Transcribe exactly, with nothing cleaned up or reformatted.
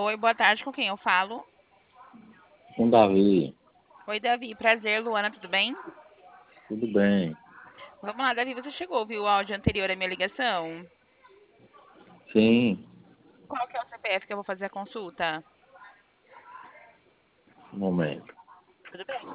Oi, boa tarde, com quem eu falo? Com Davi, Oi, Davi, prazer, Luana, tudo bem? tudo bem? Vamos lá, Davi, você chegou, viu o áudio anterior à minha ligação? Sim, Qual que é o C P F que eu vou fazer a consulta? um momento. Tudo bem.